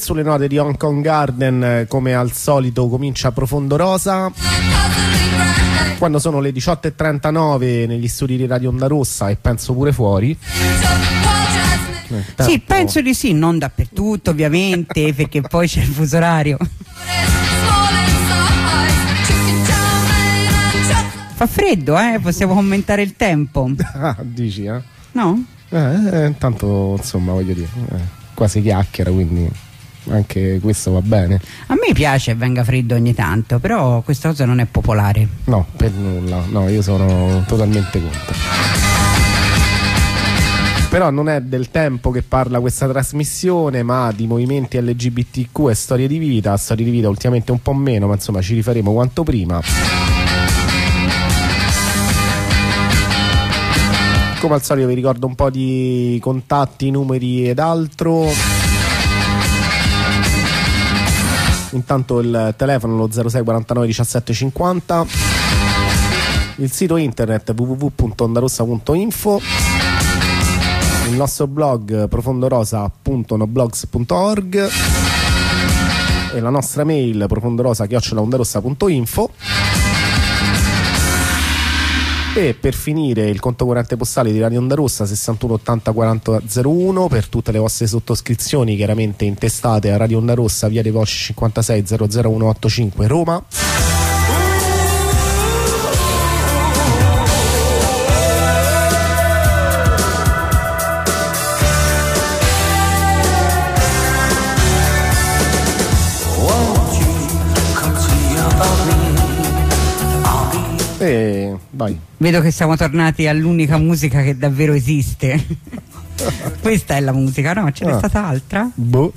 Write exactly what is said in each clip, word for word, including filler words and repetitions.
sulle note di Hong Kong Garden, come al solito comincia Profondo Rosa quando sono le diciotto e trentanove negli studi di Radio Onda Rossa, e penso pure fuori. Sì, penso di sì, non dappertutto ovviamente perché poi c'è il fuso orario. Fa freddo, eh? Possiamo commentare il tempo. Ah, dici, eh? No? Eh, intanto, insomma, voglio dire, eh, quasi chiacchiera, quindi anche questo va bene. A me piace che venga freddo ogni tanto, però questa cosa non è popolare. No, per nulla, no, io sono totalmente contro. Però non è del tempo che parla questa trasmissione, ma di movimenti L G B T Q e storie di vita. Storie di vita ultimamente un po' meno, ma insomma ci rifaremo quanto prima. Come al solito vi ricordo un po' di contatti, numeri ed altro. Intanto il telefono lo zero sei quarantanove diciassette cinquanta, il sito internet w w w punto ondarossa punto info, il nostro blog profondorosa punto noblogs punto org e la nostra mail profondorosa chiocciola ondarossa punto info. E per finire il conto corrente postale di Radio Onda Rossa sessantuno ottanta quaranta zero uno per tutte le vostre sottoscrizioni, chiaramente intestate a Radio Onda Rossa, via dei Volsci cinquantasei zero zero uno otto cinque Roma. E vai. Vedo che siamo tornati all'unica musica che davvero esiste. Questa è la musica, no? Ce n'è ah. stata altra? Boh.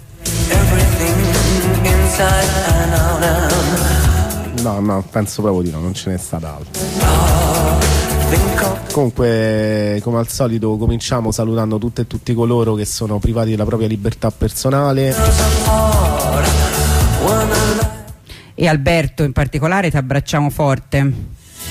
No, no, penso proprio di no, non ce n'è stata altra. Comunque, come al solito, cominciamo salutando tutte e tutti coloro che sono privati della propria libertà personale. E Alberto in particolare ti abbracciamo forte.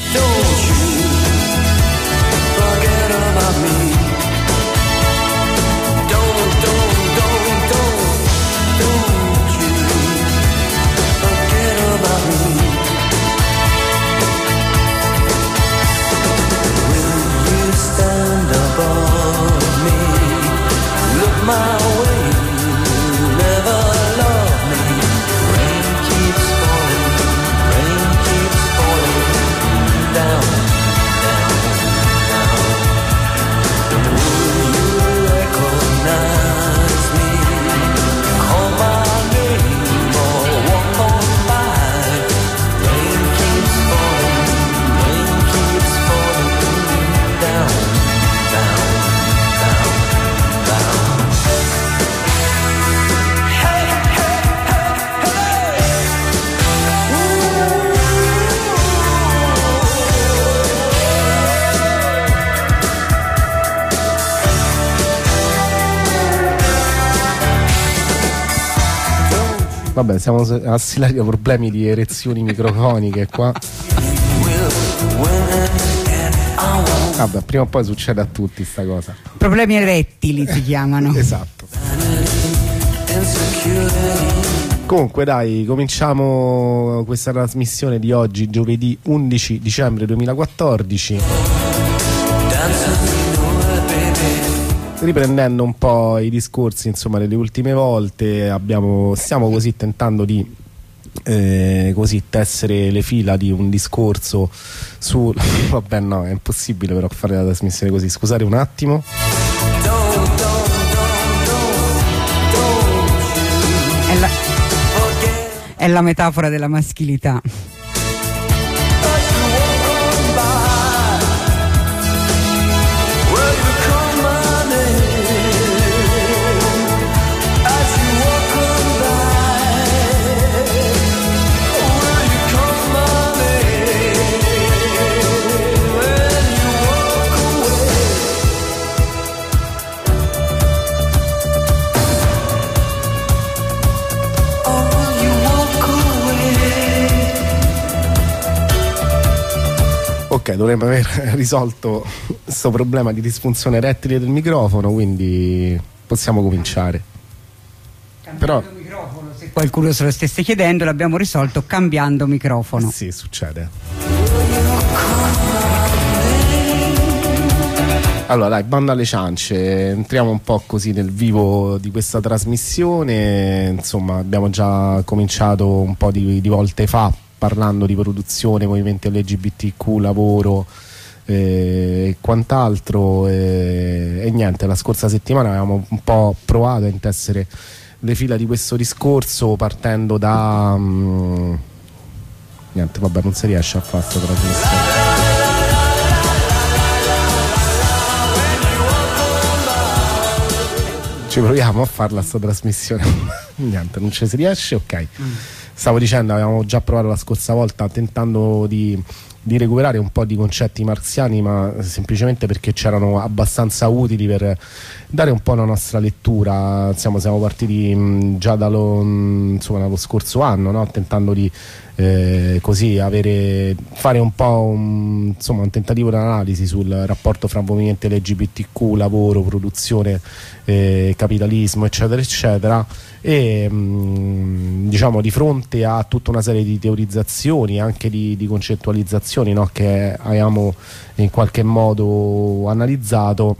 Vabbè, siamo a Silario, problemi di erezioni microfoniche qua. Vabbè, prima o poi succede a tutti sta cosa. Problemi erettili si chiamano. Esatto. Comunque dai, cominciamo questa trasmissione di oggi, giovedì undici dicembre duemilaquattordici. Riprendendo un po' i discorsi, insomma, delle ultime volte, abbiamo, stiamo così tentando di eh, così tessere le fila di un discorso su vabbè no, è impossibile però fare la trasmissione così, scusate un attimo. È la, è la metafora della maschilità. Ok, dovremmo aver risolto questo problema di disfunzione erettile del microfono, quindi possiamo cominciare. Cambiare Però il microfono. se qualcuno se lo stesse chiedendo, l'abbiamo risolto cambiando microfono. Sì, succede. Allora dai, banda alle ciance, entriamo un po' così nel vivo di questa trasmissione. Insomma, abbiamo già cominciato un po' di, di volte fa parlando di produzione, movimenti L G B T Q, lavoro e eh, quant'altro eh, e niente, la scorsa settimana avevamo un po' provato a intessere le fila di questo discorso partendo da um, niente, vabbè, non si riesce a fare questa trasmissione. Ci proviamo a farla sta trasmissione. Niente, non ci si riesce, ok. Mm. Stavo dicendo, avevamo già provato la scorsa volta tentando di, di recuperare un po' di concetti marxiani, ma semplicemente perché c'erano abbastanza utili per dare un po' la nostra lettura. Insomma, siamo partiti mh, già dallo, mh, insomma, dallo scorso anno, no? Tentando di eh, così avere, fare un po' un, insomma, un tentativo di analisi sul rapporto fra movimenti L G B T Q, lavoro, produzione, eh, capitalismo, eccetera eccetera. E mh, diciamo, di fronte a tutta una serie di teorizzazioni, anche di, di concettualizzazioni, no? Che abbiamo in qualche modo analizzato,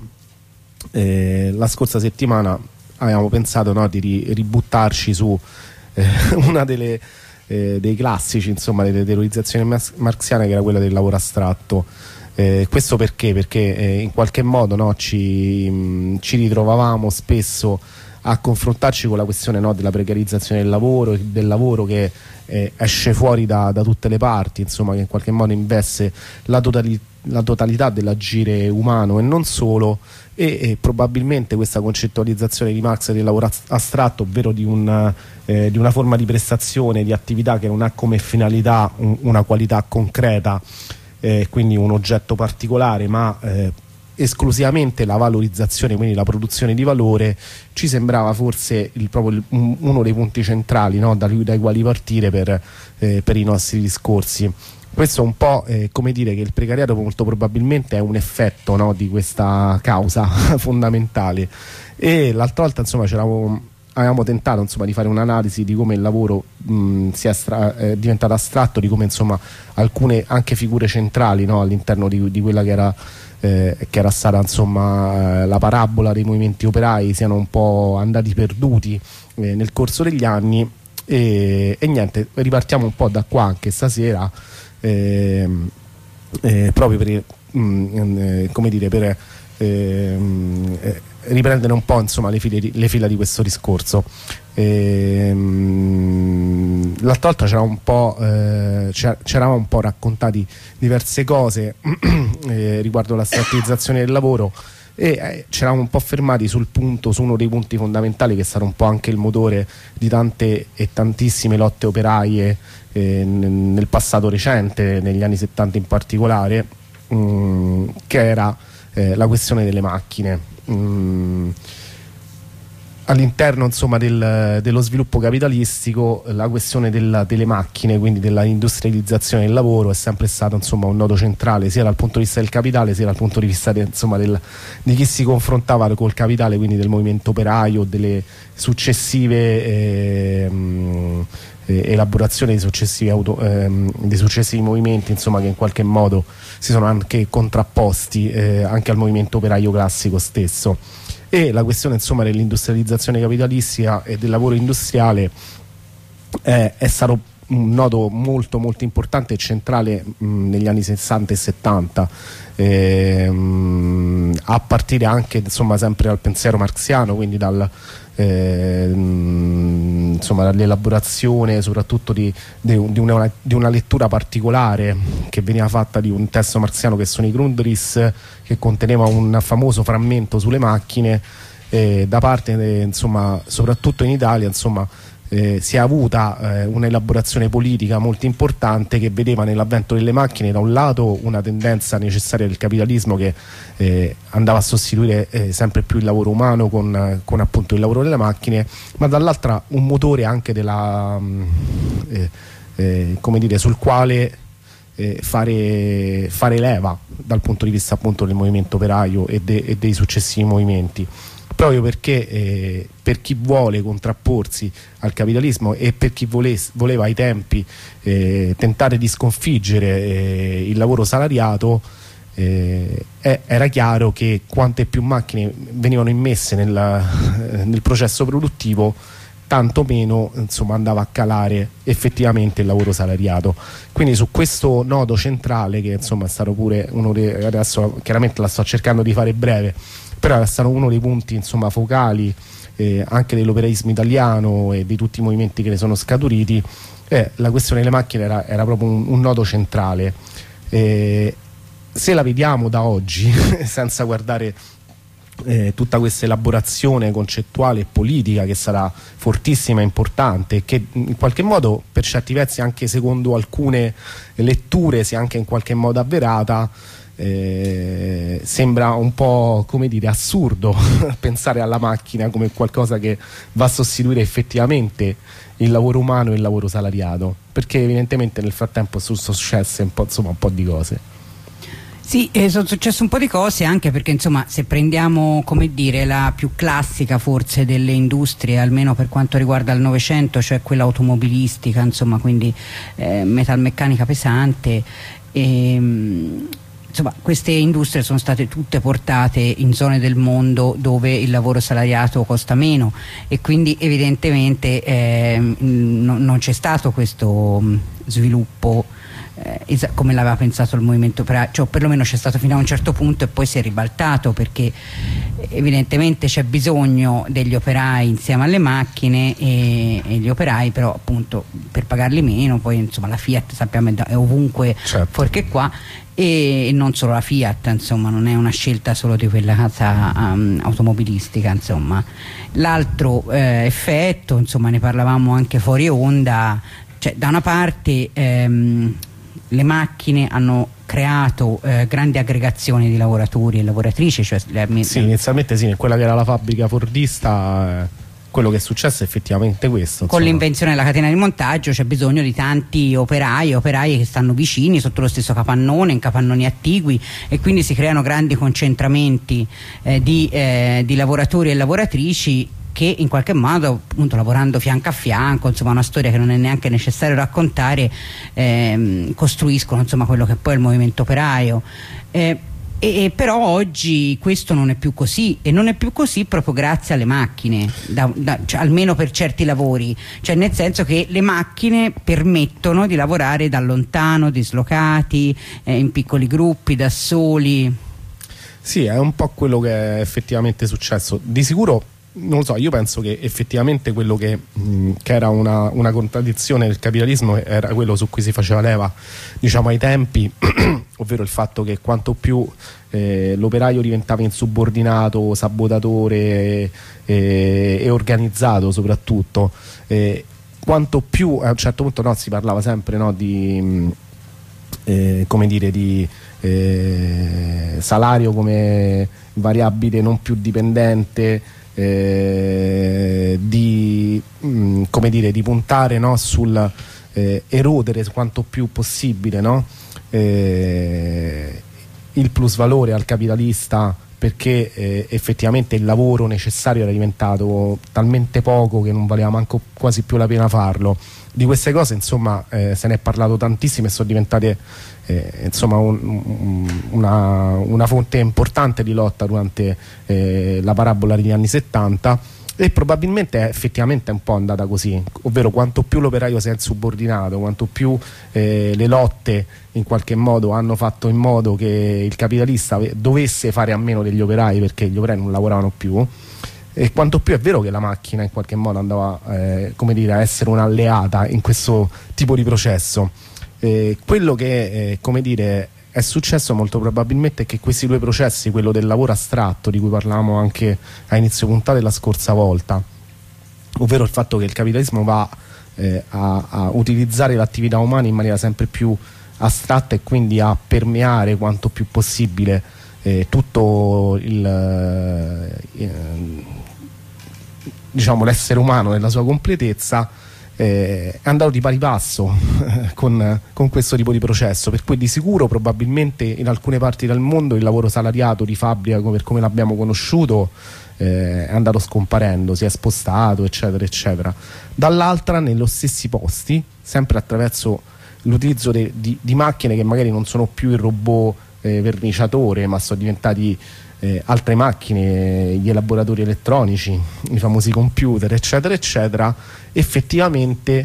eh, la scorsa settimana abbiamo pensato, no, di ri, ributtarci su eh, una delle eh, dei classici, insomma, delle teorizzazioni marxiane, che era quella del lavoro astratto. Eh, questo perché? Perché eh, in qualche modo, no, ci, mh, ci ritrovavamo spesso a confrontarci con la questione, no, della precarizzazione del lavoro, del lavoro che eh, esce fuori da, da tutte le parti, insomma, che in qualche modo investe la, totali la totalità dell'agire umano e non solo, e, e probabilmente questa concettualizzazione di Marx del lavoro astratto, ovvero di, un, eh, di una forma di prestazione, di attività che non ha come finalità un, una qualità concreta, eh, quindi un oggetto particolare, ma eh, esclusivamente la valorizzazione, quindi la produzione di valore, ci sembrava forse il, proprio il, uno dei punti centrali, no, dai, dai quali partire per, eh, per i nostri discorsi. Questo è un po' eh, come dire che il precariato molto probabilmente è un effetto, no, di questa causa fondamentale. E l'altra volta, insomma, avevamo tentato, insomma, di fare un'analisi di come il lavoro mh, sia è diventato astratto, di come, insomma, alcune anche figure centrali, no, all'interno di, di quella che era Eh, che era stata, insomma, eh, la parabola dei movimenti operai, siano un po' andati perduti eh, nel corso degli anni. E, e niente, ripartiamo un po' da qua anche stasera, eh, eh, proprio per, mh, eh, come dire, per eh, eh, riprendere un po', insomma, le, file, le fila di questo discorso. E, mh, l'altra volta c'era un po' eh, c'eravamo un po' raccontati diverse cose eh, riguardo la strategizzazione del lavoro, e eh, c'eravamo un po' fermati sul punto, su uno dei punti fondamentali, che è stato un po' anche il motore di tante e tantissime lotte operaie eh, nel passato recente, negli anni settanta in particolare, mh, che era eh, la questione delle macchine. mh, All'interno, insomma, del, dello sviluppo capitalistico, la questione della, delle macchine, quindi della industrializzazione del lavoro, è sempre stato, insomma, un nodo centrale, sia dal punto di vista del capitale, sia dal punto di vista de, insomma, del, di chi si confrontava col capitale, quindi del movimento operaio, delle successive eh, mh, eh, elaborazioni dei successivi, auto, ehm, dei successivi movimenti, insomma, che in qualche modo si sono anche contrapposti eh, anche al movimento operaio classico stesso. E la questione, insomma, dell'industrializzazione capitalistica e del lavoro industriale è, è stato un nodo molto molto importante e centrale mh, negli anni sessanta e settanta, eh, mh, a partire anche, insomma, sempre dal pensiero marxiano, quindi dal, eh, mh, insomma, dall'elaborazione soprattutto di, di, di, una, di una lettura particolare che veniva fatta di un testo marxiano che sono i Grundrisse, che conteneva un famoso frammento sulle macchine, eh, da parte, eh, insomma, soprattutto in Italia, insomma, eh, si è avuta eh, un'elaborazione politica molto importante, che vedeva nell'avvento delle macchine da un lato una tendenza necessaria del capitalismo, che eh, andava a sostituire eh, sempre più il lavoro umano con, con appunto il lavoro delle macchine, ma dall'altra un motore anche della mh, eh, eh, come dire, sul quale Eh, fare, fare leva dal punto di vista appunto del movimento operaio e, de, e dei successivi movimenti. proprio perché eh, per chi vuole contrapporsi al capitalismo e per chi volesse, voleva ai tempi eh, tentare di sconfiggere eh, il lavoro salariato, eh, eh, era chiaro che quante più macchine venivano immesse nel, eh, nel processo produttivo, tanto meno insomma andava a calare effettivamente il lavoro salariato. Quindi su questo nodo centrale, che insomma è stato pure uno dei, adesso chiaramente la sto cercando di fare breve, però è stato uno dei punti insomma focali eh, anche dell'operaismo italiano e di tutti i movimenti che ne sono scaturiti, eh, la questione delle macchine era, era proprio un, un nodo centrale. Eh, se la vediamo da oggi senza guardare Eh, tutta questa elaborazione concettuale e politica, che sarà fortissima e importante, e che in qualche modo per certi versi, anche secondo alcune letture, sia anche in qualche modo avverata, eh, sembra un po', come dire, assurdo pensare alla macchina come qualcosa che va a sostituire effettivamente il lavoro umano e il lavoro salariato, perché evidentemente nel frattempo sono successe un po', insomma, un po' di cose. Sì, eh, sono successe un po' di cose, anche perché insomma se prendiamo, come dire, la più classica forse delle industrie, almeno per quanto riguarda il Novecento, cioè quella automobilistica, insomma, quindi eh, metalmeccanica pesante, e, insomma queste industrie sono state tutte portate in zone del mondo dove il lavoro salariato costa meno, e quindi evidentemente eh, no, non c'è stato questo mh, sviluppo Eh, come l'aveva pensato il movimento operaio, cioè perlomeno c'è stato fino a un certo punto, e poi si è ribaltato, perché evidentemente c'è bisogno degli operai insieme alle macchine, e, e gli operai però appunto per pagarli meno, poi insomma la Fiat sappiamo è ovunque, certo, fuorché qua, e non solo la Fiat, insomma non è una scelta solo di quella casa um, automobilistica, insomma. L'altro eh, effetto, insomma ne parlavamo anche fuori onda, cioè da una parte ehm, le macchine hanno creato eh, grandi aggregazioni di lavoratori e lavoratrici, cioè le, sì, inizialmente sì, in quella che era la fabbrica fordista, eh, quello che è successo è effettivamente questo. Con l'invenzione della catena di montaggio c'è bisogno di tanti operai, operai che stanno vicini sotto lo stesso capannone, in capannoni attigui, e quindi si creano grandi concentramenti eh, di, eh, di lavoratori e lavoratrici che in qualche modo, appunto, lavorando fianco a fianco, insomma una storia che non è neanche necessario raccontare, ehm, costruiscono insomma quello che poi è il movimento operaio. Eh, e, e però oggi questo non è più così, e non è più così proprio grazie alle macchine, da, da, cioè, almeno per certi lavori, cioè nel senso che le macchine permettono di lavorare da lontano, dislocati, eh, in piccoli gruppi, da soli. Sì, è un po' quello che è effettivamente successo. Di sicuro, non lo so, io penso che effettivamente quello che, mh, che era una, una contraddizione del capitalismo era quello su cui si faceva leva, diciamo, ai tempi, ovvero il fatto che quanto più eh, l'operaio diventava insubordinato, sabotatore eh, e organizzato soprattutto, eh, quanto più a un certo punto, no, si parlava sempre, no, di mh, eh, come dire, di eh, salario come variabile non più dipendente, Eh, di, mh, come dire, di puntare, no, sul eh, erodere quanto più possibile, no, eh, il plusvalore al capitalista, perché eh, effettivamente il lavoro necessario era diventato talmente poco che non valeva manco quasi più la pena farlo. Di queste cose insomma eh, se ne è parlato tantissimo, e sono diventate eh, insomma un, un, una, una fonte importante di lotta durante eh, la parabola degli anni settanta, e probabilmente è effettivamente un po' andata così, ovvero quanto più l'operaio si è insubordinato, quanto più eh, le lotte in qualche modo hanno fatto in modo che il capitalista dovesse fare a meno degli operai, perché gli operai non lavoravano più, e quanto più è vero che la macchina in qualche modo andava eh, come dire, a essere un'alleata in questo tipo di processo. Eh, quello che eh, come dire, è successo molto probabilmente è che questi due processi, quello del lavoro astratto di cui parlavamo anche a inizio puntata della scorsa volta, ovvero il fatto che il capitalismo va eh, a, a utilizzare l'attività umana in maniera sempre più astratta, e quindi a permeare quanto più possibile eh, tutto il eh, diciamo l'essere umano nella sua completezza, eh, è andato di pari passo con, con questo tipo di processo, per cui di sicuro probabilmente in alcune parti del mondo il lavoro salariato di fabbrica per come l'abbiamo conosciuto eh, è andato scomparendo, si è spostato eccetera eccetera. Dall'altra nello stessi posti, sempre attraverso l'utilizzo de, di, di macchine che magari non sono più il robot eh, verniciatore, ma sono diventati Eh, altre macchine, gli elaboratori elettronici, i famosi computer eccetera eccetera, effettivamente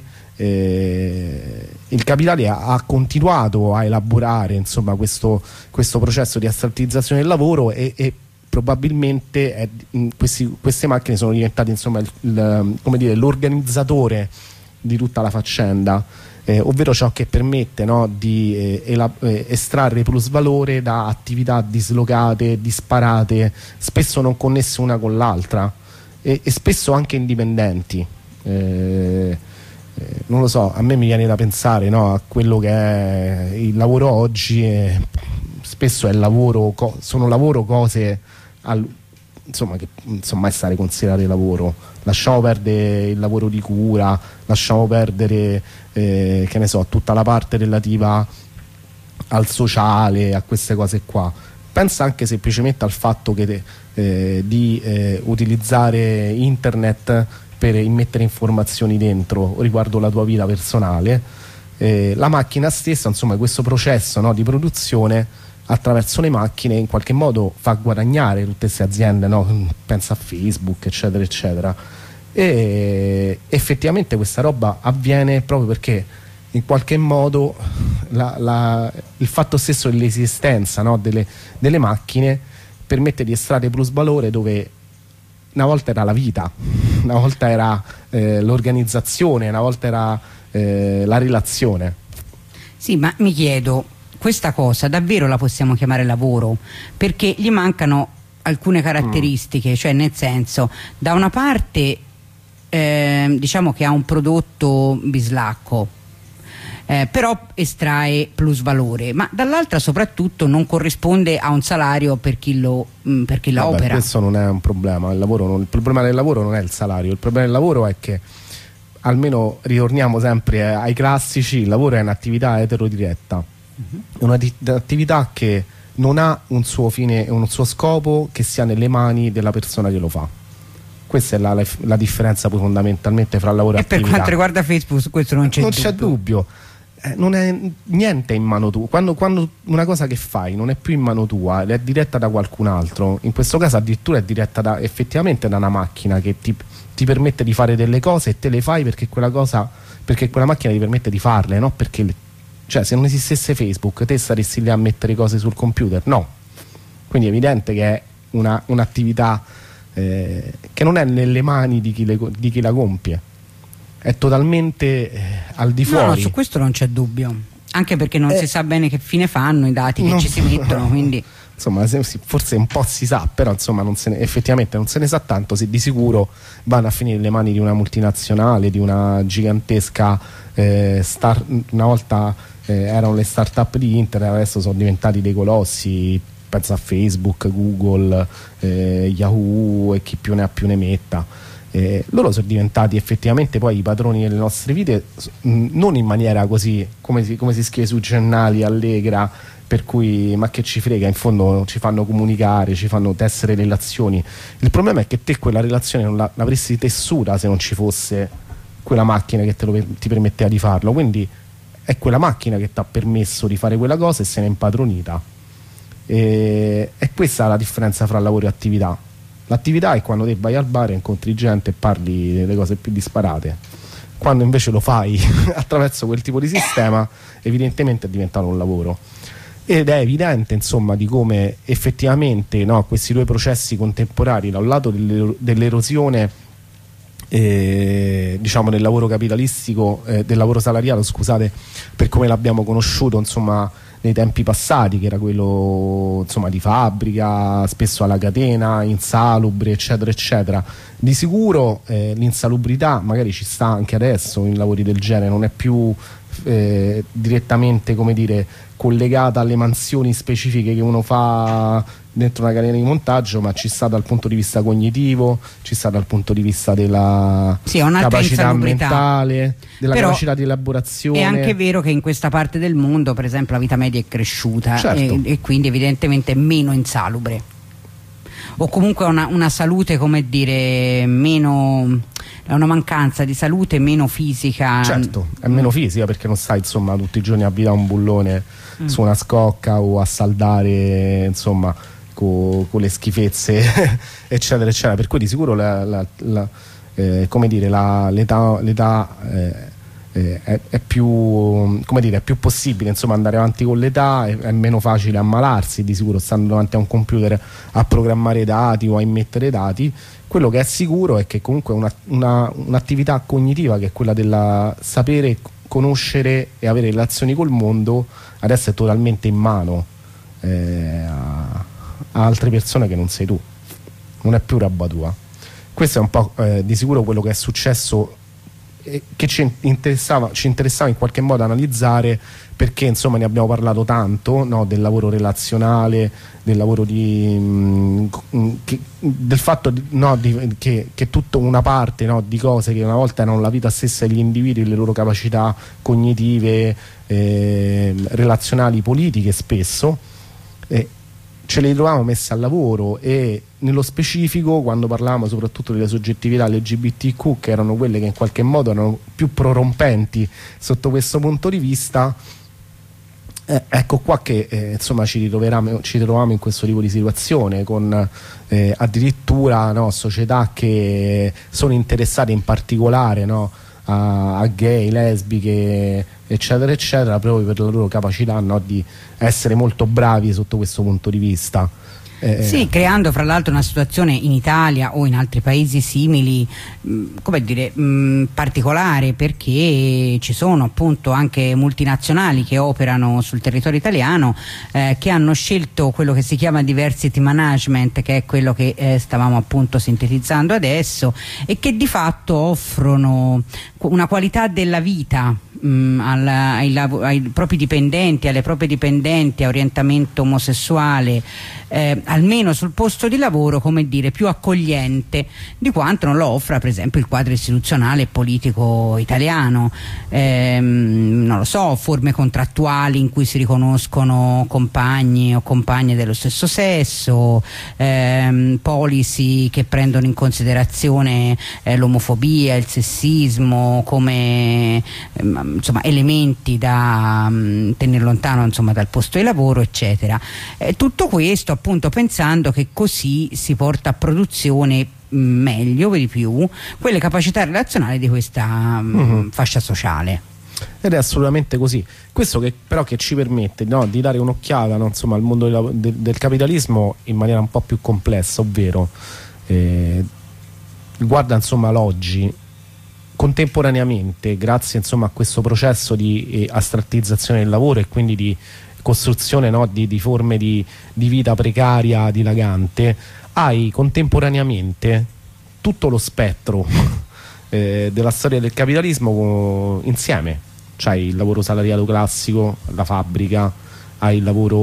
eh, il capitale ha, ha continuato a elaborare insomma questo, questo processo di astrattizzazione del lavoro e, e probabilmente è, questi, queste macchine sono diventate insomma il, il, come dire, l'organizzatore di tutta la faccenda. Eh, ovvero ciò che permette, no, di eh, elab- eh, estrarre plusvalore da attività dislocate, disparate, spesso non connesse una con l'altra e, e spesso anche indipendenti. Eh, eh, non lo so, a me mi viene da pensare, no, a quello che è il lavoro oggi, e spesso è lavoro, co- sono lavoro cose al- insomma che non so mai stare considerate lavoro. Lasciamo perdere il lavoro di cura, lasciamo perdere eh, che ne so, tutta la parte relativa al sociale, a queste cose qua. Pensa anche semplicemente al fatto che eh, di eh, utilizzare internet per immettere informazioni dentro riguardo la tua vita personale. Eh, la macchina stessa, insomma, questo processo, no, di produzione attraverso le macchine in qualche modo fa guadagnare tutte queste aziende, no? Pensa a Facebook eccetera eccetera, e effettivamente questa roba avviene proprio perché in qualche modo la, la, il fatto stesso dell'esistenza, no, delle, delle macchine permette di estrarre plusvalore dove una volta era la vita, una volta era eh, l'organizzazione, una volta era eh, la relazione. Sì, ma mi chiedo, questa cosa davvero la possiamo chiamare lavoro? Perché gli mancano alcune caratteristiche, mm. cioè nel senso, da una parte eh, diciamo che ha un prodotto bislacco, eh, però estrae plusvalore, ma dall'altra soprattutto non corrisponde a un salario per chi lo mh, per chi la Vabbè, opera. Questo non è un problema, il, lavoro non, il problema del lavoro non è il salario, il problema del lavoro è che, almeno ritorniamo sempre ai classici, il lavoro è un'attività eterodiretta. È un'attività che non ha un suo fine e un suo scopo che sia nelle mani della persona che lo fa. Questa è la, la, la differenza poi fondamentalmente fra lavoro e, e attività. Per quanto riguarda Facebook, su questo non c'è non dubbio. c'è dubbio. Eh, non è niente in mano tua. Quando, quando una cosa che fai non è più in mano tua ed è diretta da qualcun altro, in questo caso addirittura è diretta da, effettivamente da una macchina che ti, ti permette di fare delle cose e te le fai perché quella cosa, perché quella macchina ti permette di farle, no? Perché le, cioè se non esistesse Facebook te staresti lì a mettere cose sul computer? No. Quindi è evidente che è una, un'attività eh, che non è nelle mani di chi, le, di chi la compie, è totalmente eh, al di fuori. No, no, su questo non c'è dubbio, anche perché non eh, si sa bene che fine fanno i dati che no, ci si mettono, quindi insomma forse un po' si sa, però insomma non se ne, effettivamente non se ne sa tanto. Se di sicuro vanno a finire nelle mani di una multinazionale, di una gigantesca eh, star, una volta eh, erano le start-up di internet, adesso sono diventati dei colossi, penso a Facebook, Google, eh, Yahoo e chi più ne ha più ne metta. Eh, loro sono diventati effettivamente poi i padroni delle nostre vite, mh, non in maniera così come si, come si scrive sui giornali, allegra, per cui ma che ci frega, in fondo ci fanno comunicare, ci fanno tessere relazioni. Il problema è che te quella relazione non la, l'avresti tessuta se non ci fosse quella macchina che te lo, ti permetteva di farlo, quindi è quella macchina che ti ha permesso di fare quella cosa e se n'è impadronita. E, e questa è la differenza fra lavoro e attività. L'attività è quando te vai al bar e incontri gente e parli delle cose più disparate. Quando invece lo fai attraverso quel tipo di sistema, evidentemente è diventato un lavoro. Ed è evidente, insomma, di come effettivamente, no, questi due processi contemporanei, da un lato dell'erosione eh, diciamo del lavoro capitalistico, eh, del lavoro salariato, scusate, per come l'abbiamo conosciuto, insomma, nei tempi passati, che era quello, insomma, di fabbrica, spesso alla catena, insalubre, eccetera eccetera. Di sicuro eh, l'insalubrità magari ci sta anche adesso in lavori del genere, non è più eh, direttamente, come dire, collegata alle mansioni specifiche che uno fa dentro una catena di montaggio, ma ci sta dal punto di vista cognitivo, ci sta dal punto di vista della sì, capacità mentale, della Però capacità di elaborazione. È anche vero che in questa parte del mondo, per esempio, la vita media è cresciuta, certo. e, e quindi evidentemente è meno insalubre, o comunque una, una salute, come dire, meno, una mancanza di salute meno fisica. Certo, è meno fisica perché non stai insomma tutti i giorni a avvitare un bullone mm. su una scocca o a saldare insomma con le schifezze eccetera eccetera, per cui di sicuro la, la, la, eh, come dire, la, l'età, l'età eh, eh, è, è più, come dire, è più possibile insomma andare avanti con l'età, è, è meno facile ammalarsi di sicuro stando davanti a un computer a programmare dati o a immettere dati. Quello che è sicuro è che comunque una, una, un'attività cognitiva, che è quella del sapere, conoscere e avere relazioni col mondo, adesso è totalmente in mano eh, a, a altre persone che non sei tu, non è più roba tua. Questo è un po' eh, di sicuro quello che è successo, eh, che ci interessava, ci interessava in qualche modo analizzare, perché insomma ne abbiamo parlato tanto, no? Del lavoro relazionale, del lavoro di mh, che, del fatto di, no, di, che, che tutta una parte, no, di cose che una volta erano la vita stessa degli individui, le loro capacità cognitive, eh, relazionali, politiche spesso, eh, ce le trovavamo messe al lavoro, e nello specifico quando parlavamo soprattutto delle soggettività L G B T Q, che erano quelle che in qualche modo erano più prorompenti sotto questo punto di vista, eh, ecco qua che eh, insomma ci ritroviamo, ci ritroviamo in questo tipo di situazione, con eh, addirittura, no, società che sono interessate in particolare, no, a, a gay, lesbiche eccetera eccetera, proprio per la loro capacità, no, di essere molto bravi sotto questo punto di vista. Eh, sì, creando fra l'altro una situazione in Italia o in altri paesi simili, mh, come dire, mh, particolare, perché ci sono appunto anche multinazionali che operano sul territorio italiano, eh, che hanno scelto quello che si chiama diversity management, che è quello che eh, stavamo appunto sintetizzando adesso, e che di fatto offrono una qualità della vita mh, alla, ai, ai propri dipendenti, alle proprie dipendenti a orientamento omosessuale, eh, almeno sul posto di lavoro, come dire, più accogliente di quanto non lo offra per esempio il quadro istituzionale e politico italiano. Ehm, non lo so, forme contrattuali in cui si riconoscono compagni o compagne dello stesso sesso, ehm, policy che prendono in considerazione eh, l'omofobia, il sessismo come ehm, insomma, elementi da mh, tenere lontano insomma, dal posto di lavoro, eccetera. Eh, tutto questo appunto pensando che così si porta a produzione mh, meglio, per di più, quelle capacità relazionali di questa mh, mm-hmm. fascia sociale. Ed è assolutamente così. Questo che però che ci permette, no, di dare un'occhiata, no, insomma, al mondo del, del, del capitalismo in maniera un po' più complessa, ovvero eh, guarda insomma l'oggi contemporaneamente, grazie insomma a questo processo di eh, astrattizzazione del lavoro e quindi di costruzione, no, di, di forme di, di vita precaria, dilagante, hai contemporaneamente tutto lo spettro eh, della storia del capitalismo insieme. C'hai il lavoro salariato classico, la fabbrica, hai il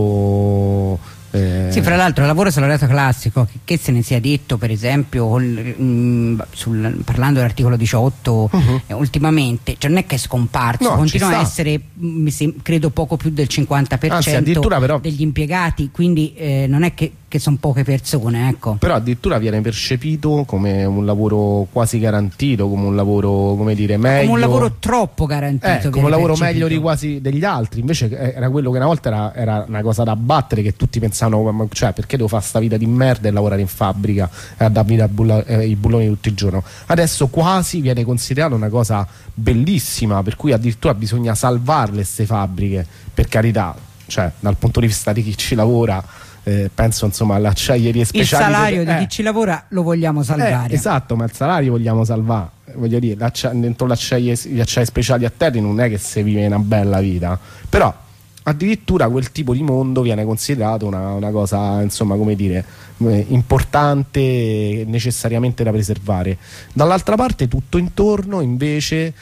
lavoro eh... sì, fra l'altro il lavoro salariato classico, che, che se ne sia detto per esempio col, mh, sul, parlando dell'articolo diciotto uh-huh. eh, ultimamente, cioè non è che è scomparso, no, continua a essere mh, se, credo poco più del cinquanta per cento Anzi, addirittura però... degli impiegati, quindi eh, non è che che sono poche persone, ecco. Però addirittura viene percepito come un lavoro quasi garantito, come un lavoro, come dire, meglio, come un lavoro troppo garantito, eh, come un lavoro percepito. Meglio di quasi degli altri. Invece era quello che una volta era, era una cosa da battere, che tutti pensavano, cioè perché devo fare sta vita di merda e lavorare in fabbrica e a darmi eh, i bulloni tutto il giorno. Adesso quasi viene considerata una cosa bellissima, per cui addirittura bisogna salvarle queste fabbriche, per carità, cioè dal punto di vista di chi ci lavora. Eh, penso insomma alle acciaierie speciali. Il salario de- di eh. chi ci lavora lo vogliamo salvare. Eh, esatto, ma il salario vogliamo salvare. Voglio dire, dentro l'acciaie, gli acciai speciali a Terni non è che si vive una bella vita. Però addirittura quel tipo di mondo viene considerato una, una cosa, insomma, come dire, eh, importante, necessariamente da preservare. Dall'altra parte tutto intorno invece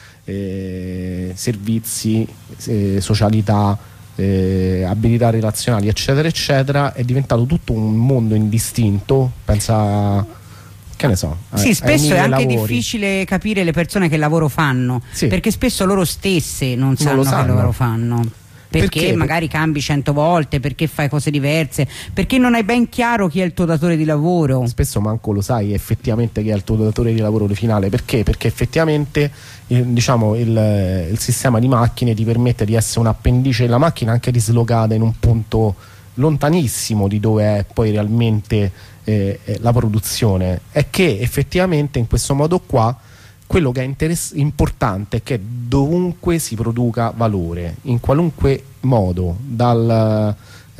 eh, servizi, eh, socialità, eh, abilità relazionali, eccetera eccetera, è diventato tutto un mondo indistinto. Pensa, che ne so, sì, ai, spesso ai è anche lavori. difficile capire le persone che lavoro fanno, sì. perché spesso loro stesse non sanno, non lo sanno. che lavoro fanno. Perché, perché magari cambi cento volte, perché fai cose diverse, perché non hai ben chiaro chi è il tuo datore di lavoro. Spesso manco lo sai effettivamente chi è il tuo datore di lavoro finale. Perché? Perché effettivamente eh, diciamo il, il sistema di macchine ti permette di essere un appendice della macchina, anche dislocata in un punto lontanissimo di dove è poi realmente eh, la produzione. È che effettivamente in questo modo qua quello che è interess- importante è che dovunque si produca valore, in qualunque modo, dal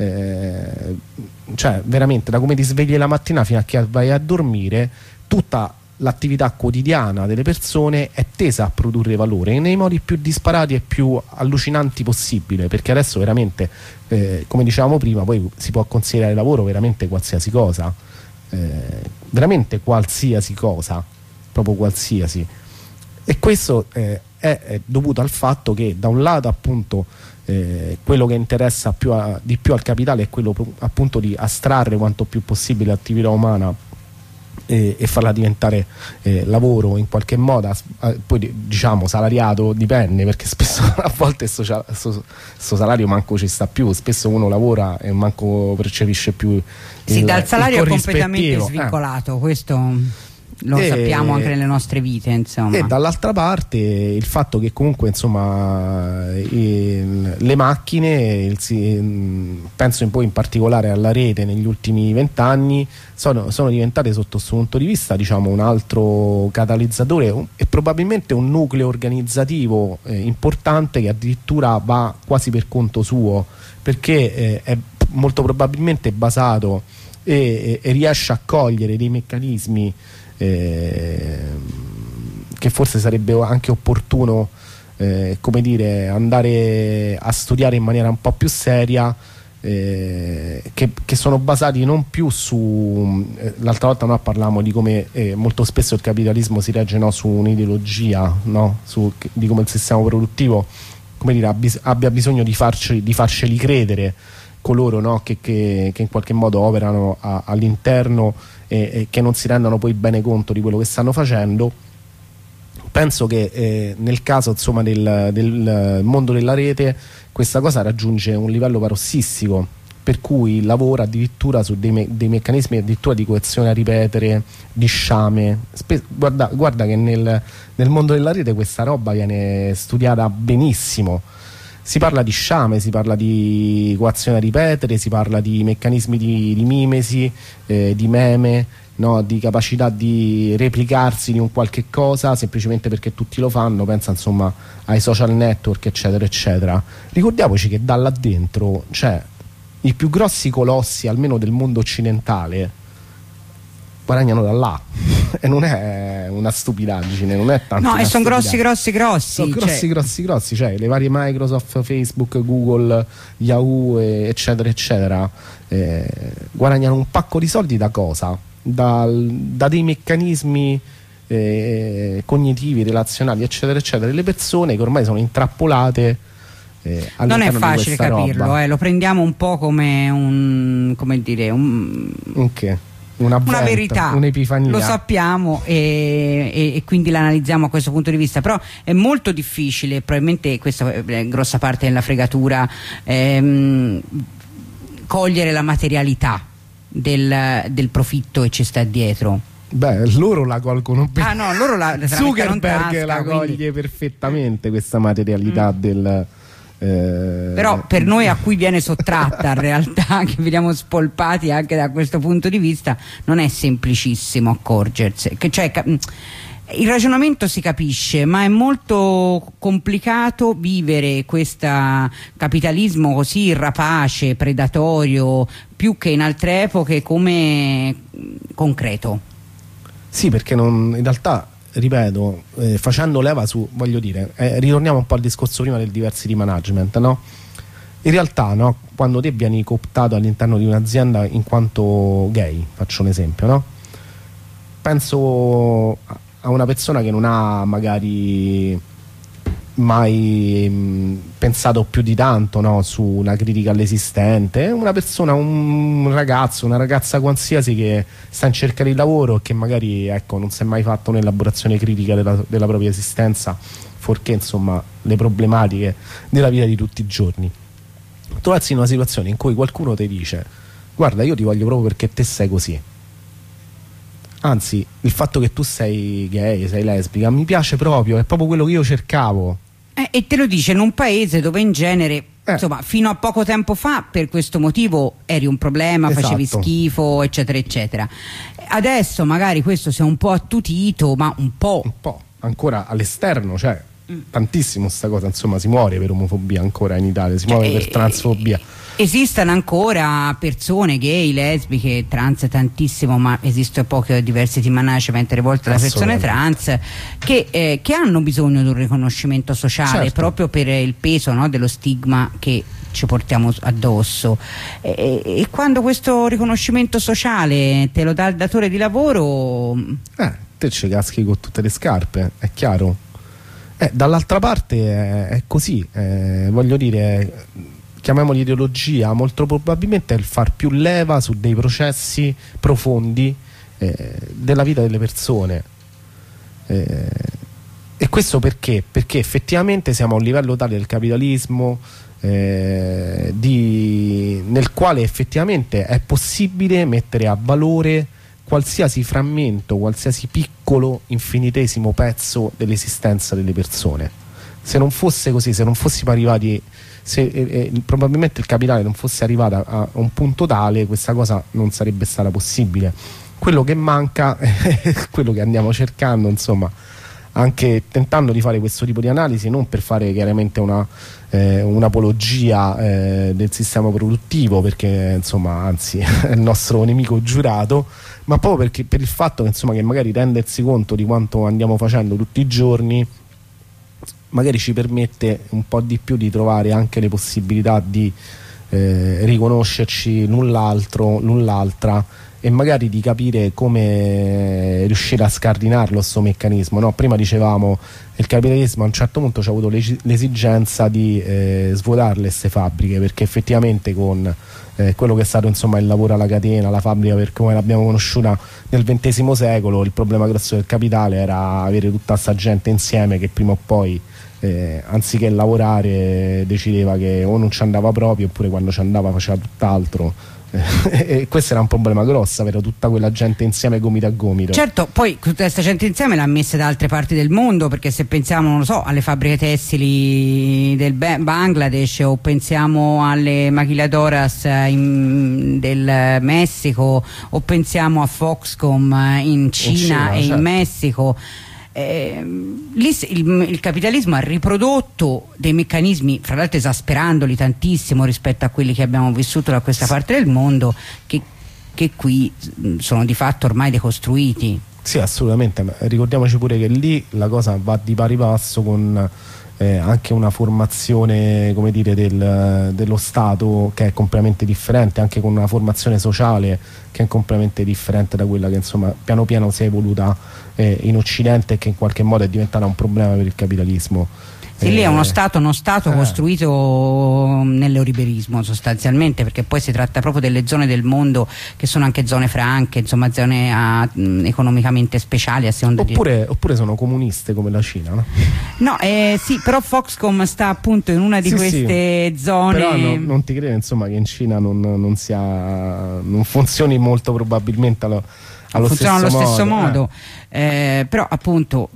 eh, cioè veramente da come ti svegli la mattina fino a che vai a dormire, tutta l'attività quotidiana delle persone è tesa a produrre valore nei modi più disparati e più allucinanti possibile, perché adesso veramente eh, come dicevamo prima, poi si può considerare lavoro veramente qualsiasi cosa, eh, veramente qualsiasi cosa, proprio qualsiasi. E questo eh, è, è dovuto al fatto che da un lato appunto eh, quello che interessa più a, di più al capitale è quello appunto di astrarre quanto più possibile l'attività umana e, e farla diventare eh, lavoro in qualche modo, eh, poi diciamo salariato dipende, perché spesso a volte questo salario manco ci sta più, spesso uno lavora e manco percepisce più sì, il, dal salario il è completamente eh. svincolato, questo lo e, sappiamo anche nelle nostre vite, insomma. E dall'altra parte il fatto che comunque insomma il, le macchine, il, penso in poi in particolare alla rete negli ultimi vent'anni, sono, sono diventate sotto questo punto di vista diciamo un altro catalizzatore un, e probabilmente un nucleo organizzativo eh, importante, che addirittura va quasi per conto suo, perché eh, è molto probabilmente basato e, e, e riesce a cogliere dei meccanismi Eh, che forse sarebbe anche opportuno eh, come dire andare a studiare in maniera un po' più seria, eh, che, che sono basati non più su eh, l'altra volta noi parlavamo di come eh, molto spesso il capitalismo si regge no, su un'ideologia, no? Su, di come il sistema produttivo come dire, abbis- abbia bisogno di, farci, di farceli credere coloro no, che, che, che in qualche modo operano a, all'interno e, e che non si rendano poi bene conto di quello che stanno facendo. Penso che eh, nel caso insomma del, del mondo della rete questa cosa raggiunge un livello parossistico, per cui lavora addirittura su dei, me- dei meccanismi addirittura di coezione a ripetere, di sciame. Spe- guarda, guarda che nel, nel mondo della rete questa roba viene studiata benissimo. Si parla di sciame, si parla di coazione a ripetere, si parla di meccanismi di, di mimesi, eh, di meme, no? Di capacità di replicarsi di un qualche cosa semplicemente perché tutti lo fanno. Pensa insomma ai social network eccetera eccetera. Ricordiamoci che da là dentro cioè i più grossi colossi almeno del mondo occidentale guadagnano da là e non è una stupidaggine, non è tanto no, e sono grossi grossi grossi sono grossi cioè... grossi grossi cioè le varie Microsoft, Facebook, Google, Yahoo e eccetera eccetera eh, guadagnano un pacco di soldi da cosa? Da, da dei meccanismi eh, cognitivi, relazionali eccetera eccetera delle persone che ormai sono intrappolate. Eh, non è facile capirlo, eh, lo prendiamo un po' come un come dire un, okay. Una, una verità, un'epifania. Lo sappiamo e, e, e quindi l'analizziamo a questo punto di vista, però è molto difficile, probabilmente questa è grossa parte della fregatura, ehm, cogliere la materialità del, del profitto che ci sta dietro. Beh, loro la colgono bene. Ah no, loro la, la Zuckerberg tasca, la quindi... coglie perfettamente questa materialità mm. del Eh, però per noi a cui viene sottratta in realtà, che veniamo spolpati anche da questo punto di vista, non è semplicissimo accorgersi che, cioè, il ragionamento si capisce, ma è molto complicato vivere questo capitalismo così rapace, predatorio, più che in altre epoche, come concreto. Sì, perché non, in realtà ripeto, eh, facendo leva su, voglio dire, eh, ritorniamo un po' al discorso prima del diversity management, no? in realtà, no, quando te vieni cooptato all'interno di un'azienda in quanto gay, faccio un esempio, no? Penso a una persona che non ha magari mai mh, pensato più di tanto, no, su una critica all'esistente, una persona, un ragazzo, una ragazza qualsiasi che sta in cerca di lavoro e che magari, ecco, non si è mai fatto un'elaborazione critica della, della propria esistenza, fuorché insomma le problematiche della vita di tutti i giorni. Trovarsi in una situazione in cui qualcuno ti dice: guarda, io ti voglio proprio perché te sei così, anzi il fatto che tu sei gay, sei lesbica, mi piace proprio, è proprio quello che io cercavo. Eh, e te lo dice in un paese dove in genere, eh. insomma, fino a poco tempo fa per questo motivo eri un problema, esatto, facevi schifo, eccetera eccetera. Adesso magari questo si è un po' attutito, ma un po', un po' ancora all'esterno, cioè mm. tantissimo sta cosa, insomma, si muore per omofobia ancora in Italia, si muore eh, per transfobia. Esistono ancora persone gay, lesbiche, trans tantissimo, ma esistono poche diversity management rivolte alle persone trans che, eh, che hanno bisogno di un riconoscimento sociale, certo, proprio per il peso, no, dello stigma che ci portiamo addosso, e, e quando questo riconoscimento sociale te lo dà il datore di lavoro, eh, te ci caschi con tutte le scarpe, è chiaro. Eh, dall'altra parte è, è così, eh, voglio dire, chiamiamoli ideologia, molto probabilmente è il far più leva su dei processi profondi eh, della vita delle persone, eh, e questo perché? Perché effettivamente siamo a un livello tale del capitalismo eh, di, nel quale effettivamente è possibile mettere a valore qualsiasi frammento, qualsiasi piccolo infinitesimo pezzo dell'esistenza delle persone. Se non fosse così, se non fossimo arrivati, se eh, eh, probabilmente il capitale non fosse arrivato a, a un punto tale, questa cosa non sarebbe stata possibile. Quello che manca è quello che andiamo cercando, insomma, anche tentando di fare questo tipo di analisi, non per fare chiaramente una eh, un'apologia eh, del sistema produttivo, perché insomma, anzi è il nostro nemico giurato, ma proprio perché, per il fatto che, insomma, che magari rendersi conto di quanto andiamo facendo tutti i giorni magari ci permette un po' di più di trovare anche le possibilità di eh, riconoscerci l'un l'altro, l'un l'altra, e magari di capire come riuscire a scardinarlo sto meccanismo, no? Prima dicevamo il capitalismo a un certo punto ci ha avuto l'esigenza di eh, svuotare queste fabbriche, perché effettivamente con eh, quello che è stato, insomma, il lavoro alla catena, la fabbrica per come l'abbiamo conosciuta nel ventesimo secolo, il problema grosso del capitale era avere tutta sta gente insieme che prima o poi eh, anziché lavorare decideva che o non ci andava proprio, oppure quando ci andava faceva tutt'altro. E questo era un problema grosso, avere tutta quella gente insieme gomito a gomito. Certo, poi tutta questa gente insieme l'ha messa da altre parti del mondo, perché se pensiamo, non lo so, alle fabbriche tessili del Bangladesh, o pensiamo alle maquiladoras in, del Messico, o pensiamo a Foxconn in Cina, in Cina e certo, in Messico, Eh, lì il, il capitalismo ha riprodotto dei meccanismi, fra l'altro esasperandoli tantissimo rispetto a quelli che abbiamo vissuto da questa parte del mondo, che, che qui sono di fatto ormai decostruiti. Sì, assolutamente, ricordiamoci pure che lì la cosa va di pari passo con eh, anche una formazione, come dire, del, dello Stato che è completamente differente, anche con una formazione sociale che è completamente differente da quella che, insomma, piano piano si è evoluta eh, in Occidente, e che in qualche modo è diventata un problema per il capitalismo. Sì, lì è uno Stato, uno Stato eh. costruito nell'euriberismo sostanzialmente, perché poi si tratta proprio delle zone del mondo che sono anche zone franche, insomma zone a, mh, economicamente speciali a seconda oppure, di... oppure sono comuniste come la Cina, no? No, eh, sì, però Foxconn sta appunto in una di sì, queste sì. zone. Però no, non ti credo, insomma, che in Cina non, non, sia, non funzioni molto probabilmente allo, allo funziona stesso allo stesso modo, modo. Eh. Eh, però appunto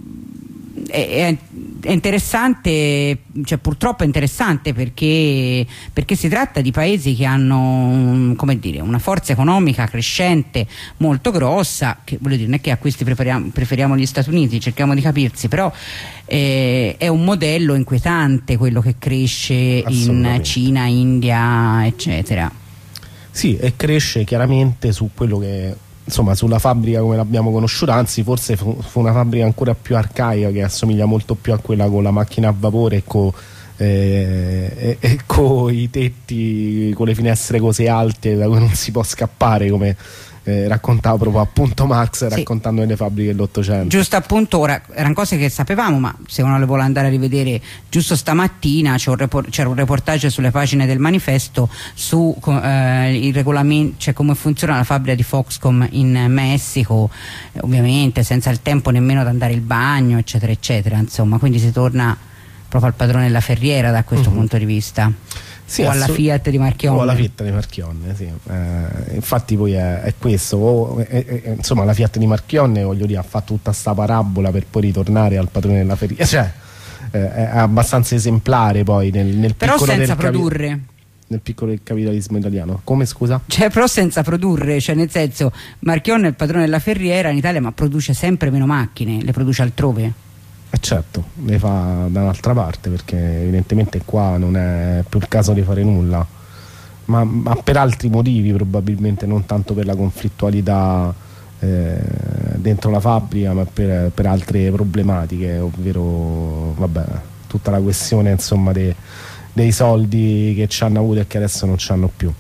è, è interessante, cioè purtroppo è interessante, perché, perché si tratta di paesi che hanno, come dire, una forza economica crescente molto grossa, che voglio dire, non è che a questi preferiamo, preferiamo gli Stati Uniti, cerchiamo di capirsi, però eh, è un modello inquietante quello che cresce in Cina, India, eccetera. Sì, e cresce chiaramente su quello che, insomma, sulla fabbrica come l'abbiamo conosciuta, anzi forse fu, fu una fabbrica ancora più arcaica, che assomiglia molto più a quella con la macchina a vapore e con eh, e, e con i tetti, con le finestre così alte da cui non si può scappare, come Eh, raccontava proprio appunto Marx, sì, raccontando nelle fabbriche dell'Ottocento. Giusto appunto, ora erano cose che sapevamo, ma se uno le vuole andare a rivedere, giusto stamattina c'era un, report un reportage sulle pagine del Manifesto su eh, il regolamento, cioè come funziona la fabbrica di Foxconn in Messico, eh, ovviamente senza il tempo nemmeno di andare al bagno, eccetera eccetera, insomma, quindi si torna proprio al padrone della Ferriera da questo mm-hmm. punto di vista. Sì, o alla Fiat di Marchionne. O alla Fiat di Marchionne, sì. Eh, infatti poi è, è questo, o, è, è, insomma la Fiat di Marchionne, voglio dire, ha fatto tutta sta parabola per poi ritornare al padrone della Ferriera, cioè eh, è abbastanza esemplare poi nel, nel però piccolo senza del produrre. Nel piccolo del capitalismo italiano. Come, scusa? Cioè, però senza produrre, cioè nel senso, Marchionne è il padrone della Ferriera in Italia, ma produce sempre meno macchine, le produce altrove. Eh certo, le fa da un'altra parte, perché evidentemente qua non è più il caso di fare nulla, ma, ma per altri motivi probabilmente, non tanto per la conflittualità eh, dentro la fabbrica, ma per, per altre problematiche, ovvero vabbè, tutta la questione insomma de, dei soldi che ci hanno avuto e che adesso non ci hanno più.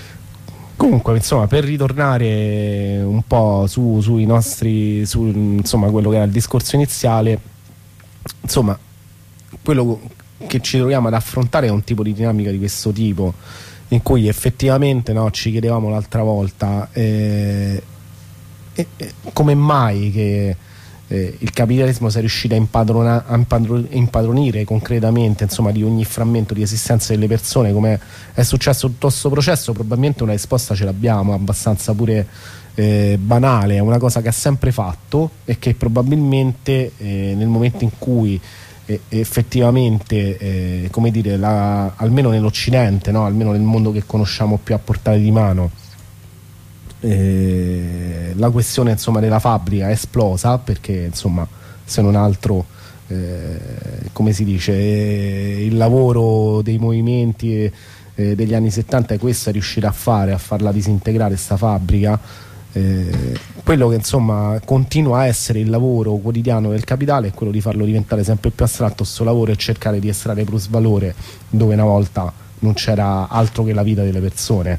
Comunque, insomma, per ritornare un po' su, sui nostri, su insomma quello che era il discorso iniziale, insomma quello che ci troviamo ad affrontare è un tipo di dinamica di questo tipo, in cui effettivamente, no, ci chiedevamo l'altra volta eh, eh, eh, come mai che eh, il capitalismo sia riuscito a, impadrona, a impadron impadronire concretamente, insomma, di ogni frammento di esistenza delle persone, come è successo tutto questo processo. Probabilmente una risposta ce l'abbiamo, abbastanza pure Eh, banale, è una cosa che ha sempre fatto e che probabilmente eh, nel momento in cui eh, effettivamente eh, come dire, la, almeno nell'Occidente, no? Almeno nel mondo che conosciamo più a portata di mano, eh, la questione insomma della fabbrica è esplosa, perché insomma, se non altro eh, come si dice, eh, il lavoro dei movimenti eh, degli anni settanta è questo, è riuscire a fare, a farla disintegrare sta fabbrica. Eh, quello che insomma continua a essere il lavoro quotidiano del capitale è quello di farlo diventare sempre più astratto questo lavoro e cercare di estrarre plusvalore dove una volta non c'era altro che la vita delle persone.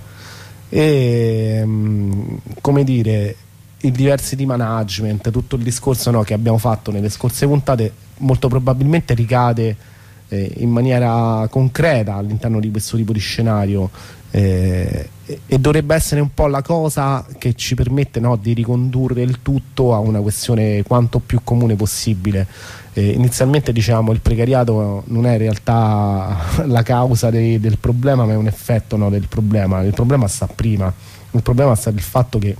E mh, come dire, i diversi di management, tutto il discorso, no, che abbiamo fatto nelle scorse puntate, molto probabilmente ricade eh, in maniera concreta all'interno di questo tipo di scenario. Eh, e dovrebbe essere un po' la cosa che ci permette, no, di ricondurre il tutto a una questione quanto più comune possibile. Eh, inizialmente dicevamo il precariato non è in realtà la causa de del problema, ma è un effetto, no, del problema. Il problema sta prima, il problema sta nel fatto che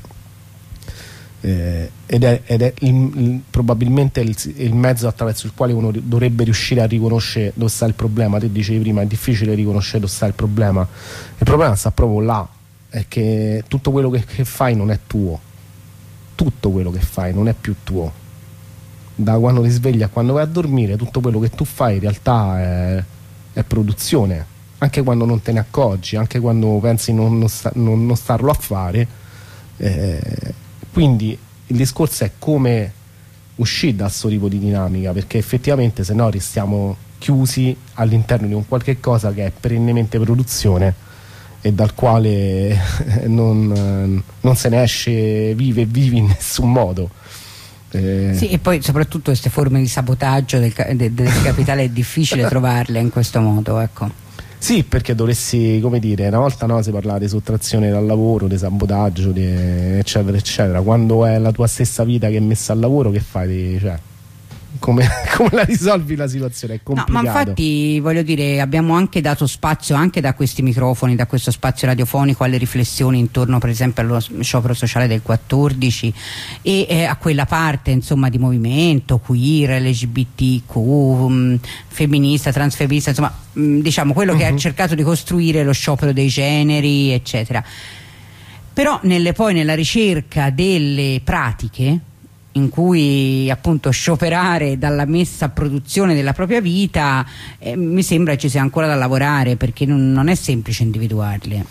eh, ed è, ed è il, il, probabilmente il, il mezzo attraverso il quale uno dovrebbe riuscire a riconoscere dove sta il problema. Te dicevi prima, è difficile riconoscere dove sta il problema. Il problema sta proprio là, è che tutto quello che, che fai non è tuo, tutto quello che fai non è più tuo. Da quando ti svegli a quando vai a dormire, tutto quello che tu fai in realtà è, è produzione, anche quando non te ne accorgi, anche quando pensi non, non, sta, non, non starlo a fare. Eh, quindi il discorso è come uscire da questo tipo di dinamica, perché effettivamente se no restiamo chiusi all'interno di un qualche cosa che è perennemente produzione e dal quale non, non se ne esce vive e vivi in nessun modo. Eh... Sì, e poi soprattutto queste forme di sabotaggio del, del, del capitale è difficile trovarle in questo modo, ecco. Sì, perché dovresti, come dire, una volta, no, si parlava di sottrazione dal lavoro, di sabotaggio, di eccetera eccetera. Quando è la tua stessa vita che è messa al lavoro, che fai? Cioè, come, come la risolvi la situazione? È complicato. No, ma infatti, voglio dire, abbiamo anche dato spazio, anche da questi microfoni, da questo spazio radiofonico, alle riflessioni intorno per esempio allo sciopero sociale del quattordici e eh, a quella parte insomma di movimento queer, L G B T Q, mh, femminista, transfemminista, insomma mh, diciamo quello uh-huh. che ha cercato di costruire lo sciopero dei generi eccetera. Però nelle, poi nella ricerca delle pratiche in cui appunto scioperare dalla messa a produzione della propria vita, eh, mi sembra ci sia ancora da lavorare, perché non, non è semplice individuarle.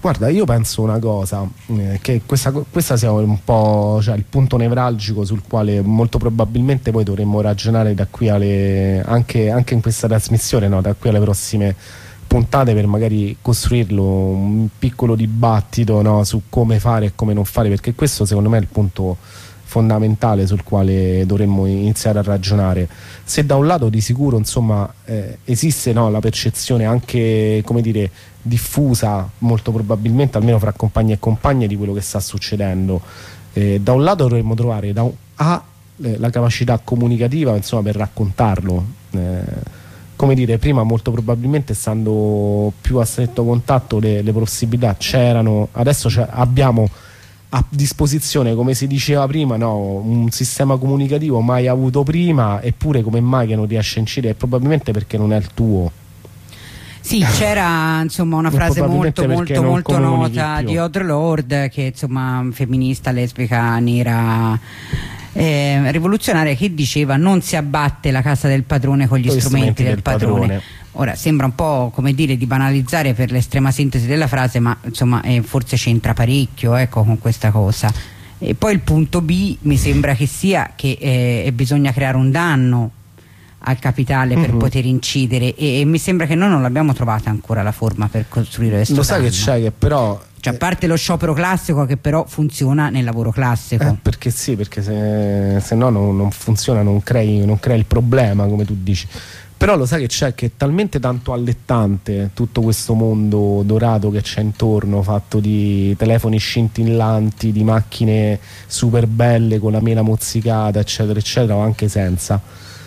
Guarda, io penso una cosa, eh, che questa, questa sia un po', cioè, il punto nevralgico sul quale molto probabilmente poi dovremmo ragionare da qui alle, anche, anche in questa trasmissione, no? Da qui alle prossime puntate, per magari costruirlo un piccolo dibattito, no? Su come fare e come non fare, perché questo secondo me è il punto fondamentale sul quale dovremmo iniziare a ragionare. Se da un lato di sicuro, insomma, eh, esiste, no, la percezione anche, come dire, diffusa molto probabilmente, almeno fra compagni e compagne, di quello che sta succedendo, eh, da un lato dovremmo trovare da un, a, eh, la capacità comunicativa, insomma, per raccontarlo, eh, come dire, prima molto probabilmente, stando più a stretto contatto, le, le possibilità c'erano, adesso abbiamo a disposizione, come si diceva prima, no, un sistema comunicativo mai avuto prima, eppure come mai che non riesce a incidere? Probabilmente perché non è il tuo. Sì, c'era insomma una frase molto molto molto nota più. Di Audre Lorde, che insomma femminista, lesbica, nera, eh, rivoluzionaria, che diceva: non si abbatte la casa del padrone con gli strumenti, strumenti del, del padrone. padrone. Ora sembra un po', come dire, di banalizzare per l'estrema sintesi della frase, ma insomma eh, forse c'entra parecchio, ecco, con questa cosa. E poi il punto B mi sembra che sia che eh, bisogna creare un danno al capitale per uh-huh. poter incidere, e, e mi sembra che noi non l'abbiamo trovata ancora la forma per costruire questo lo danno. Sai che c'è, che però, cioè, a parte lo sciopero classico, che però funziona nel lavoro classico, eh, perché sì, perché se, se no non, non funziona, non crei, non crei il problema, come tu dici. Però lo sai che c'è, che è talmente tanto allettante tutto questo mondo dorato che c'è intorno, fatto di telefoni scintillanti, di macchine super belle con la mela mozzicata, eccetera eccetera, o anche senza,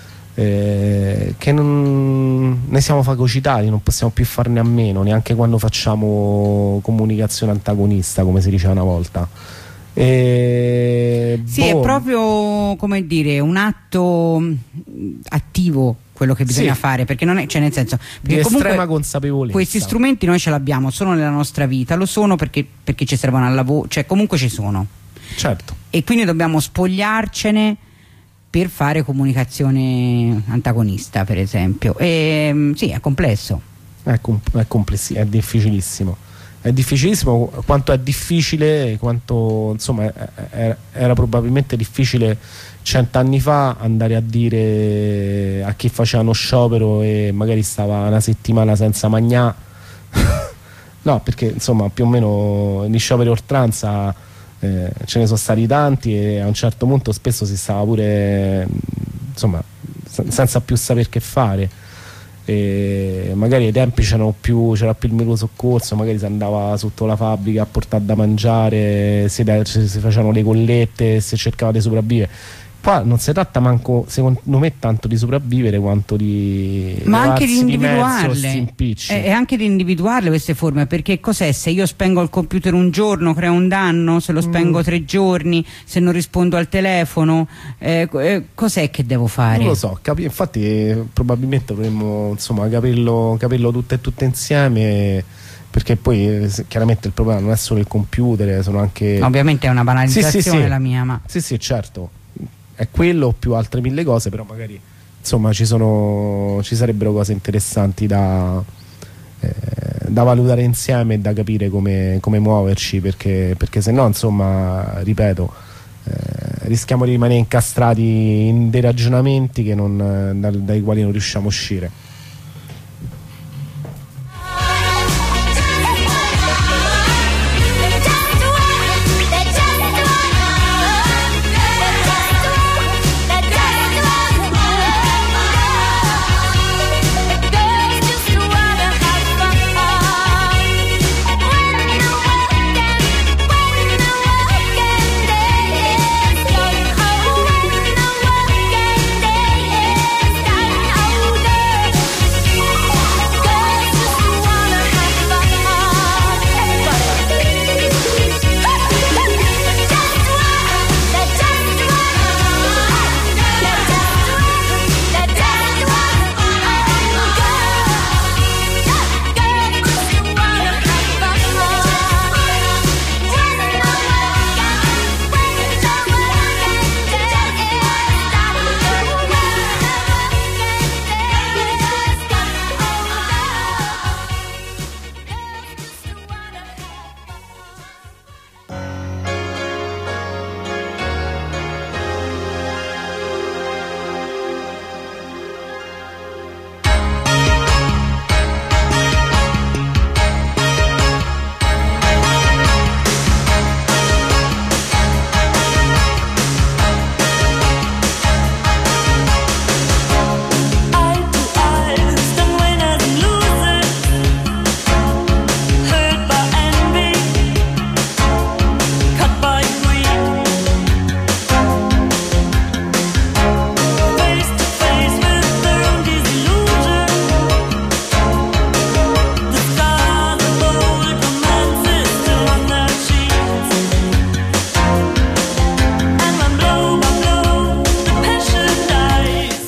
eh, che non, ne siamo fagocitati, non possiamo più farne a meno, neanche quando facciamo comunicazione antagonista, come si diceva una volta. E sì, boh. È proprio, come dire, un atto attivo quello che bisogna sì. fare, perché non è, cioè nel senso, di estrema consapevolezza. Questi strumenti noi ce l'abbiamo, sono nella nostra vita, lo sono perché, perché ci servono al lavoro, cioè comunque ci sono. Certo. E quindi dobbiamo spogliarcene per fare comunicazione antagonista, per esempio. E sì, è complesso. È, com- è complessi- è difficilissimo. È difficilissimo, quanto è difficile, quanto insomma era, era probabilmente difficile cent'anni fa andare a dire a chi faceva uno sciopero e magari stava una settimana senza mangiare. No, perché insomma più o meno gli scioperi oltranza eh, ce ne sono stati tanti, e a un certo punto spesso si stava pure insomma senza più saper che fare. E magari ai tempi c'erano più, c'era più il micro soccorso, magari si andava sotto la fabbrica a portare da mangiare, si, si facevano le collette, si cercava di sopravvivere. Qua non si tratta manco, secondo me, tanto di sopravvivere quanto di, ma anche di individuarle, e e anche di individuarle queste forme, perché cos'è? Se io spengo il computer un giorno crea un danno, se lo spengo mm. tre giorni, se non rispondo al telefono, eh, eh, cos'è che devo fare? Non lo so, capi- infatti eh, probabilmente dovremmo insomma capirlo, capirlo tutte e tutte insieme, perché poi eh, chiaramente il problema non è solo il computer, sono anche, ovviamente è una banalizzazione, sì, sì, sì. la mia, ma sì sì certo, è quello più altre mille cose, però magari insomma ci sono, ci sarebbero cose interessanti da, eh, da valutare insieme e da capire come, come muoverci, perché, perché se no insomma ripeto eh, rischiamo di rimanere incastrati in dei ragionamenti che non, dal, dai quali non riusciamo a uscire.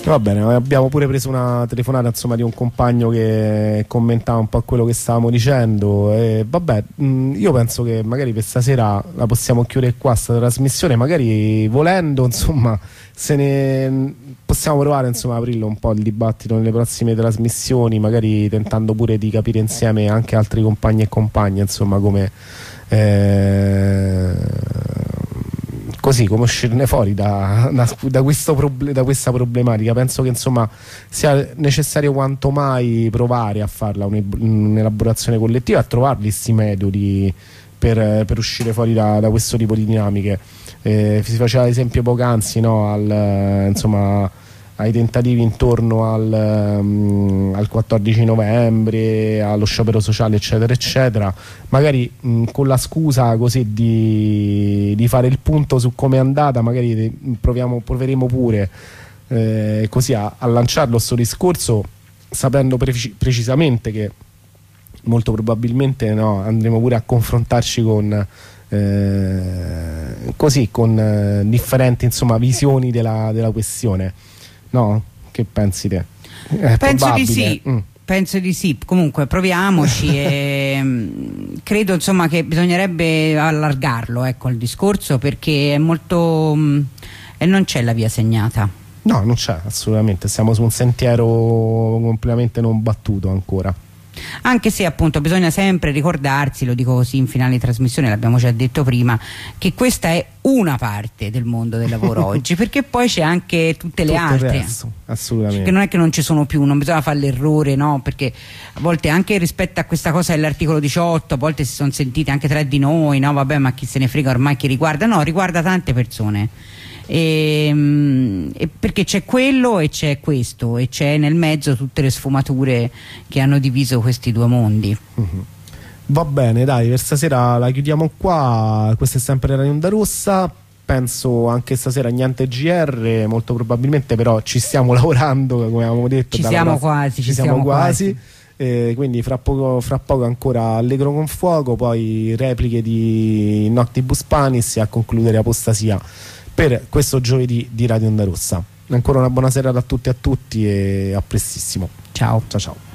Va bene, abbiamo pure preso una telefonata insomma di un compagno che commentava un po' quello che stavamo dicendo e vabbè, mh, io penso che magari per stasera la possiamo chiudere qua sta trasmissione, magari volendo insomma se ne possiamo provare insomma a aprirlo un po' il dibattito nelle prossime trasmissioni, magari tentando pure di capire insieme anche altri compagni e compagne insomma come eh, così come uscirne fuori da, da, da, questo proble- da questa problematica. Penso che insomma sia necessario quanto mai provare a farla un'elaborazione collettiva, a trovarli questi metodi per, per uscire fuori da, da questo tipo di dinamiche. Eh, si faceva l'esempio poc'anzi, no, al, insomma, ai tentativi intorno al, um, al quattordici novembre, allo sciopero sociale eccetera eccetera, magari mh, con la scusa così di, di fare il punto su come è andata, magari proviamo, proveremo pure eh, così a, a lanciarlo sto discorso, sapendo pre- precisamente che molto probabilmente no, andremo pure a confrontarci con eh, così con eh, differenti insomma visioni della, della questione. No? Che pensi te? È penso probabile. di sì mm. Penso di sì, comunque proviamoci e mh, credo insomma che bisognerebbe allargarlo, ecco, il discorso, perché è molto mh, e non c'è la via segnata. No, non c'è assolutamente, siamo su un sentiero completamente non battuto ancora. Anche se appunto bisogna sempre ricordarsi, lo dico così in finale di trasmissione, l'abbiamo già detto prima, che questa è una parte del mondo del lavoro oggi, perché poi c'è anche tutte le Tutto altre, il resto, assolutamente, che non è che non ci sono più, non bisogna fare l'errore, no? Perché a volte anche rispetto a questa cosa dell'articolo diciotto a volte si sono sentite anche tra di noi, no vabbè ma chi se ne frega ormai, chi riguarda, no, riguarda tante persone. E, e perché c'è quello e c'è questo e c'è nel mezzo tutte le sfumature che hanno diviso questi due mondi. Mm-hmm. Va bene, dai, per stasera la chiudiamo qua. Questa è sempre Radio Onda Rossa. Penso anche stasera niente G R, molto probabilmente, però ci stiamo lavorando, come avevamo detto. Ci siamo prof... quasi, ci, ci siamo, siamo quasi. quasi. Eh, quindi fra poco, fra poco ancora Allegro con fuoco, poi repliche di Noctibus Panis e a concludere Apostasia per questo giovedì di Radio Onda Rossa. Ancora una buona serata a tutti e a tutti e a prestissimo. Ciao. Ciao ciao.